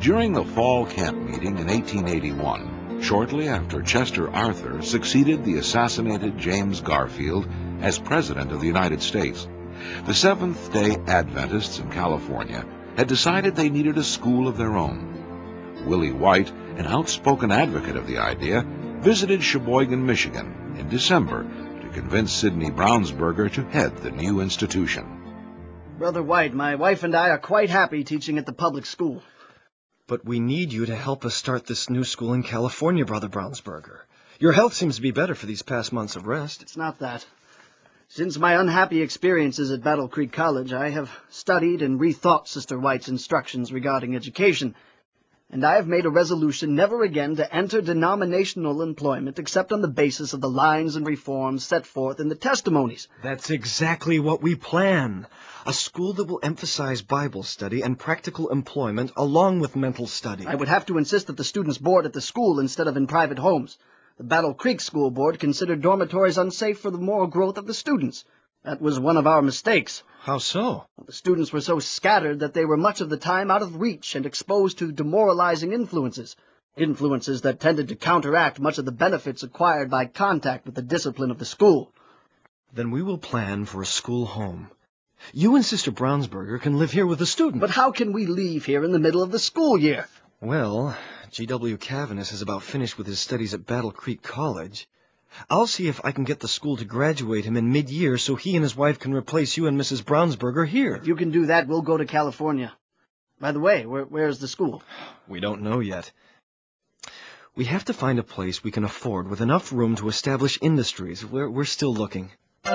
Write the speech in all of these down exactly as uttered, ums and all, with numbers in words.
During the fall camp meeting in eighteen eighty-one, shortly after Chester Arthur succeeded the assassinated James Garfield as President of the United States, the Seventh-day Adventists in California had decided they needed a school of their own. Willie White, an outspoken advocate of the idea, visited Sheboygan, Michigan in December to convince Sidney Brownsberger to head the new institution. Brother White, my wife and I are quite happy teaching at the public school. But we need you to help us start this new school in California, Brother Brownsberger. Your health seems to be better for these past months of rest. It's not that. Since my unhappy experiences at Battle Creek College, I have studied and rethought Sister White's instructions regarding education, and I have made a resolution never again to enter denominational employment except on the basis of the lines and reforms set forth in the testimonies. That's exactly what we plan. A school that will emphasize Bible study and practical employment along with mental study. I would have to insist that the students board at the school instead of in private homes. The Battle Creek School Board considered dormitories unsafe for the moral growth of the students. That was one of our mistakes. How so? Well, the students were so scattered that they were much of the time out of reach and exposed to demoralizing influences, influences that tended to counteract much of the benefits acquired by contact with the discipline of the school. Then we will plan for a school home. You and Sister Brownsberger can live here with the students. But how can we leave here in the middle of the school year? Well, G W Cavanis is about finished with his studies at Battle Creek College. I'll see if I can get the school to graduate him in mid-year so he and his wife can replace you and Missus Brownsberger here. If you can do that, we'll go to California. By the way, where, where's the school? We don't know yet. We have to find a place we can afford with enough room to establish industries. We're, we're still looking.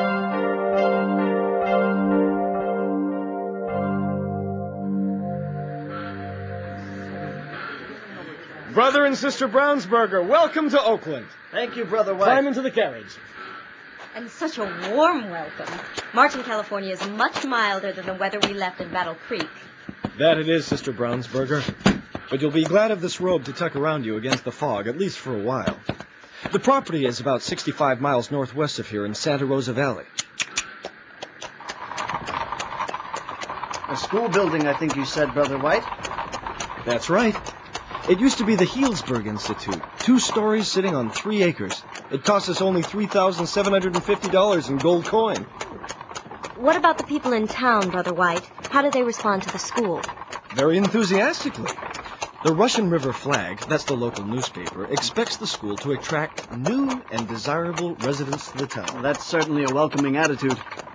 Brother and Sister Brownsberger, welcome to Oakland. Thank you, Brother White. Climb into the carriage. And such a warm welcome. March in California is much milder than the weather we left in Battle Creek. That it is, Sister Brownsberger. But you'll be glad of this robe to tuck around you against the fog, at least for a while. The property is about sixty-five miles northwest of here in Santa Rosa Valley. A school building, I think you said, Brother White. That's right. It used to be the Healdsburg Institute, two stories sitting on three acres. It cost us only three thousand seven hundred fifty dollars in gold coin. What about the people in town, Brother White? How do they respond to the school? Very enthusiastically. The Russian River Flag, that's the local newspaper, expects the school to attract new and desirable residents to the town. Well, that's certainly a welcoming attitude.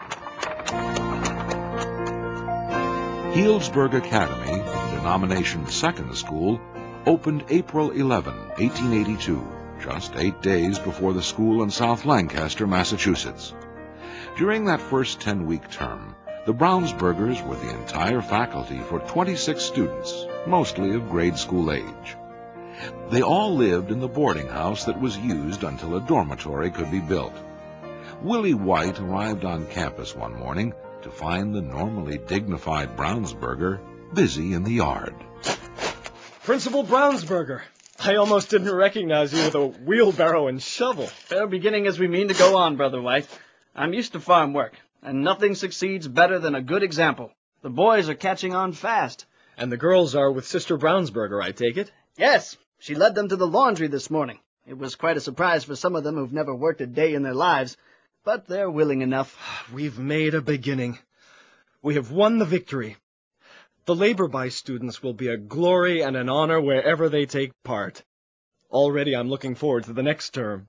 Healdsburg Academy, the denomination's second school, opened April eleventh, eighteen eighty-two, just eight days before the school in South Lancaster, Massachusetts. During that first ten-week term, the Brownsbergers were the entire faculty for twenty-six students, mostly of grade school age. They all lived in the boarding house that was used until a dormitory could be built. Willie White arrived on campus one morning to find the normally dignified Brownsberger busy in the yard. Principal Brownsberger, I almost didn't recognize you with a wheelbarrow and shovel. Fair beginning as we mean to go on, Brother White. I'm used to farm work, and nothing succeeds better than a good example. The boys are catching on fast. And the girls are with Sister Brownsberger, I take it? Yes, she led them to the laundry this morning. It was quite a surprise for some of them who've never worked a day in their lives, but they're willing enough. We've made a beginning. We have won the victory. The labor-by students will be a glory and an honor wherever they take part. Already I'm looking forward to the next term.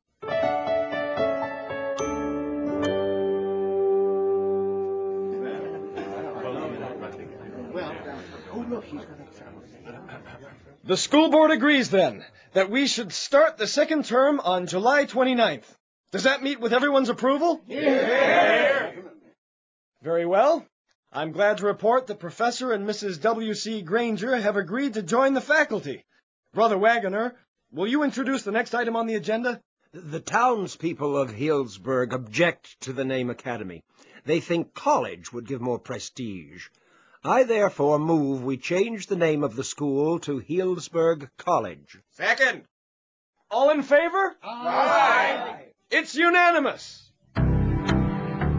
The school board agrees, then, that we should start the second term on July twenty-ninth. Does that meet with everyone's approval? Yeah. Very well. I'm glad to report that Professor and Missus W C Granger have agreed to join the faculty. Brother Wagoner, will you introduce the next item on the agenda? The townspeople of Healdsburg object to the name Academy. They think college would give more prestige. I therefore move we change the name of the school to Healdsburg College. Second. All in favor? Aye. It's unanimous.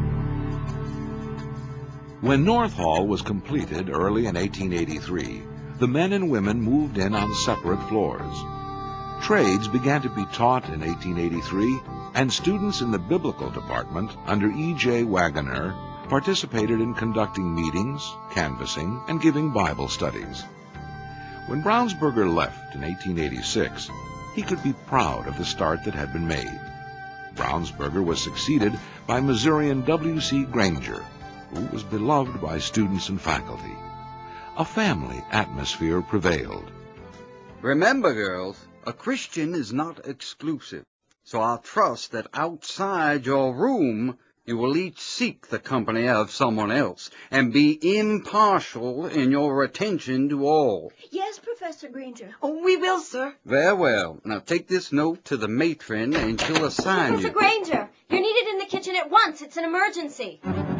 When North Hall was completed early in eighteen eighty-three, the men and women moved in on separate floors. Trades began to be taught in eighteen eighty-three, and students in the biblical department under E J Wagoner participated in conducting meetings, canvassing, and giving Bible studies. When Brownsburger left in eighteen eighty-six, he could be proud of the start that had been made. Brownsburger was succeeded by Missourian W C Granger, who was beloved by students and faculty. A family atmosphere prevailed. Remember, girls, a Christian is not exclusive, so I trust that outside your room you will each seek the company of someone else, and be impartial in your attention to all. Yes, Professor Granger. Oh, we will, sir. Very well. Now take this note to the matron, and she'll assign Professor you. Granger, you're needed in the kitchen at once. It's an emergency.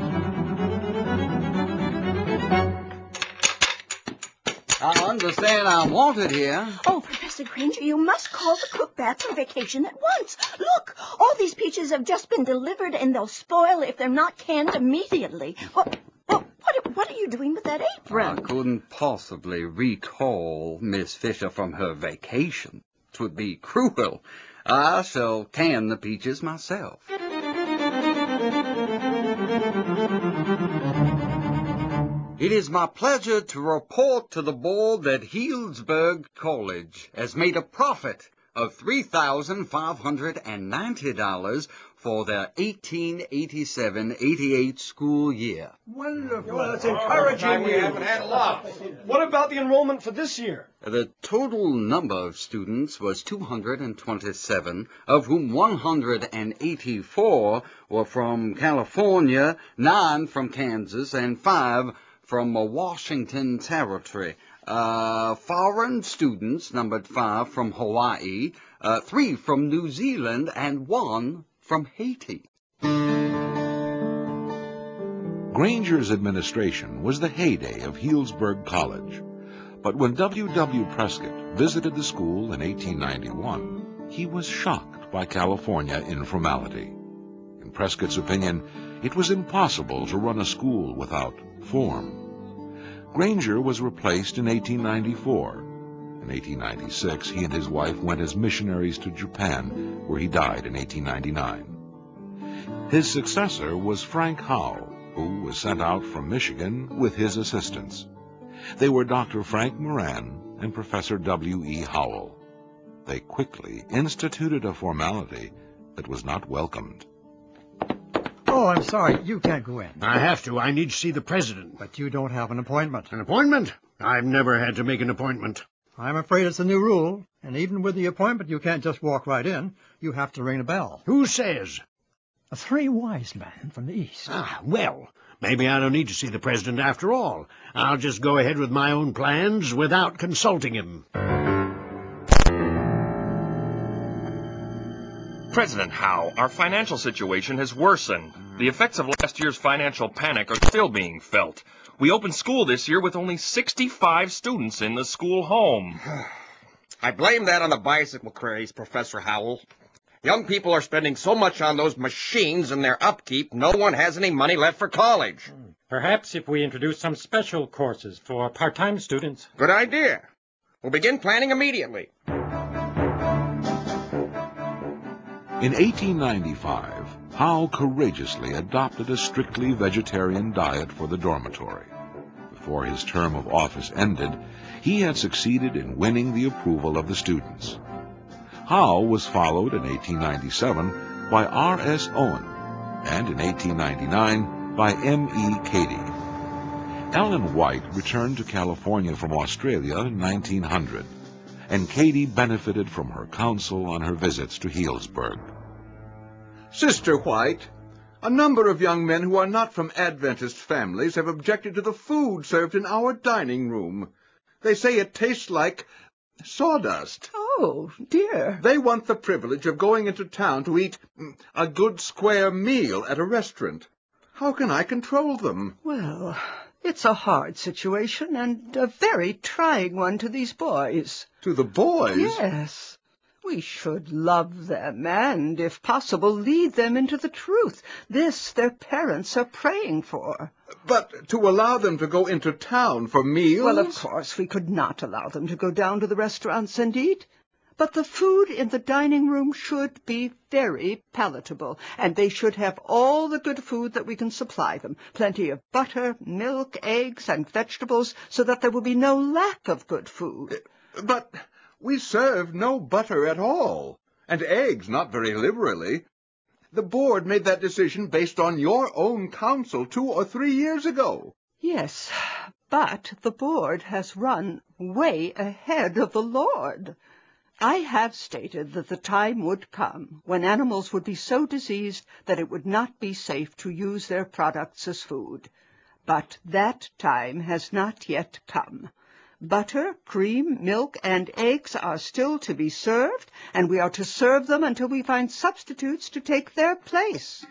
I understand I'm wanted here. Oh, Professor Granger, you must call the cook back from vacation at once. Look, all these peaches have just been delivered, and they'll spoil if they're not canned immediately. Well, well what, what are you doing with that apron? I couldn't possibly recall Miss Fisher from her vacation. 'Twould be cruel. I shall can the peaches myself. It is my pleasure to report to the board that Healdsburg College has made a profit of three thousand five hundred ninety dollars for their eighteen eighty-seven eighty-eight school year. Wonderful. Well, that's encouraging. We haven't had a lot. What about the enrollment for this year? The total number of students was two hundred twenty-seven, of whom one hundred eighty-four were from California, nine from Kansas, and five from Washington Territory. Uh, foreign students numbered five from Hawaii, uh, three from New Zealand, and one from Haiti. Granger's administration was the heyday of Healdsburg College. But when W W Prescott visited the school in eighteen ninety-one, he was shocked by California informality. In Prescott's opinion, it was impossible to run a school without form. Granger was replaced in eighteen ninety-four. In eighteen ninety-six, he and his wife went as missionaries to Japan, where he died in eighteen ninety-nine. His successor was Frank Howe, who was sent out from Michigan with his assistants. They were Doctor Frank Moran and Professor W E Howell. They quickly instituted a formality that was not welcomed. Oh, I'm sorry. You can't go in. I have to. I need to see the president. But you don't have an appointment. An appointment? I've never had to make an appointment. I'm afraid it's a new rule. And even with the appointment, you can't just walk right in. You have to ring a bell. Who says? Three wise men from the east. Ah, well, maybe I don't need to see the president after all. I'll just go ahead with my own plans without consulting him. President Howe, our financial situation has worsened. The effects of last year's financial panic are still being felt. We opened school this year with only sixty-five students in the school home. I blame that on the bicycle craze, Professor Howell. Young people are spending so much on those machines and their upkeep, no one has any money left for college. Perhaps if we introduce some special courses for part-time students. Good idea. We'll begin planning immediately. In eighteen ninety-five, Howe courageously adopted a strictly vegetarian diet for the dormitory. Before his term of office ended, he had succeeded in winning the approval of the students. Howe was followed in eighteen ninety-seven by R S Owen, and in eighteen ninety-nine by M E Cady. Ellen White returned to California from Australia in nineteen hundred, and Cady benefited from her counsel on her visits to Healdsburg. Sister White, a number of young men who are not from Adventist families have objected to the food served in our dining room. They say it tastes like sawdust. Oh, dear. They want the privilege of going into town to eat a good square meal at a restaurant. How can I control them? Well, it's a hard situation and a very trying one to these boys. To the boys? Yes. We should love them and, if possible, lead them into the truth. This their parents are praying for. But to allow them to go into town for meals? Well, of course, we could not allow them to go down to the restaurants and eat. But the food in the dining room should be very palatable, and they should have all the good food that we can supply them. Plenty of butter, milk, eggs, and vegetables, so that there will be no lack of good food. But we serve no butter at all, and eggs not very liberally. The board made that decision based on your own counsel two or three years ago. Yes, but the board has run way ahead of the Lord. I have stated that the time would come when animals would be so diseased that it would not be safe to use their products as food. But that time has not yet come. Butter, cream, milk, and eggs are still to be served, and we are to serve them until we find substitutes to take their place.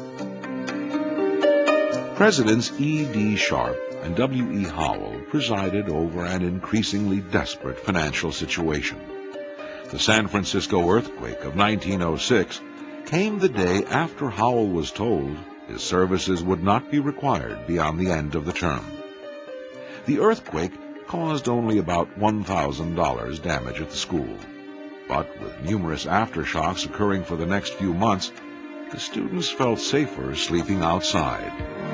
Presidents E D Sharp and W E Howell presided over an increasingly desperate financial situation. The San Francisco earthquake of nineteen oh six came the day after Howell was told his services would not be required beyond the end of the term. The earthquake caused only about one thousand dollars damage at the school, but with numerous aftershocks occurring for the next few months, the students felt safer sleeping outside.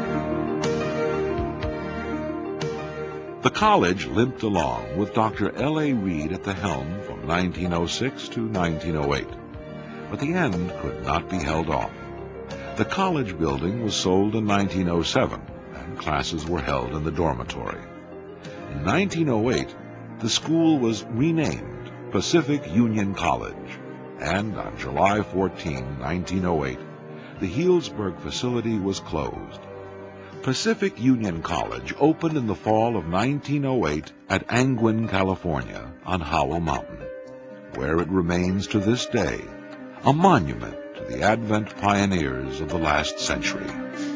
The college limped along with Doctor L A Reed at the helm from nineteen oh six to nineteen oh eight, but the end could not be held off. The college building was sold in nineteen oh seven, and classes were held in the dormitory. In nineteen oh eight, the school was renamed Pacific Union College, and on July fourteenth, nineteen oh eight, the Healdsburg facility was closed. Pacific Union College opened in the fall of nineteen oh eight at Angwin, California, on Howell Mountain, where it remains to this day, a monument to the Advent pioneers of the last century.